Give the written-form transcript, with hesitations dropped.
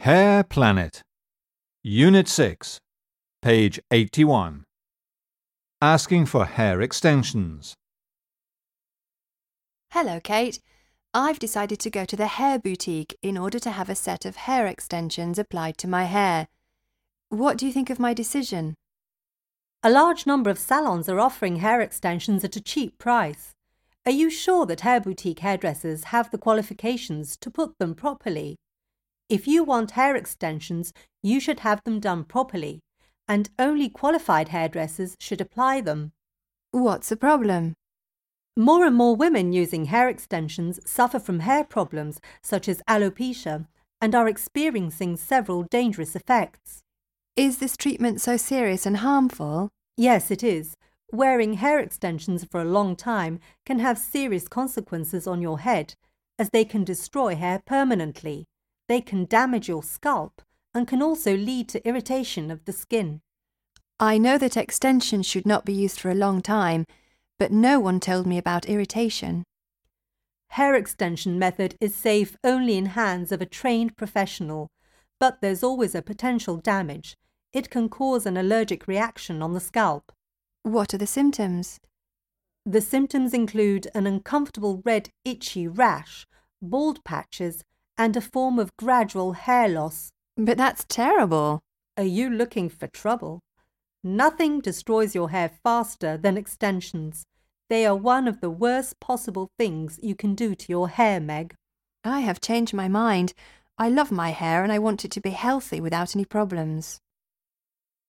Hair Planet, Unit 6, page 81. Asking for hair extensions. Hello, Kate. I've decided to go to the hair boutique in order to have a set of hair extensions applied to my hair. What do you think of my decision? A large number of salons are offering hair extensions at a cheap price. Are you sure that hair boutique hairdressers have the qualifications to put them properly? If you want hair extensions, you should have them done properly, and only qualified hairdressers should apply them. What's the problem? More and more women using hair extensions suffer from hair problems such as alopecia and are experiencing several dangerous effects. Is this treatment so serious and harmful? Yes, it is. Wearing hair extensions for a long time can have serious consequences on your head, as they can destroy hair permanently. They can damage your scalp and can also lead to irritation of the skin. I know that extensions should not be used for a long time, but no one told me about irritation. Hair extension method is safe only in hands of a trained professional, but there's always a potential damage. It can cause an allergic reaction on the scalp. What are the symptoms? The symptoms include an uncomfortable red itchy rash, bald patches, and a form of gradual hair loss. But that's terrible. Are you looking for trouble? Nothing destroys your hair faster than extensions. They are one of the worst possible things you can do to your hair, Meg. I have changed my mind. I love my hair and I want it to be healthy without any problems.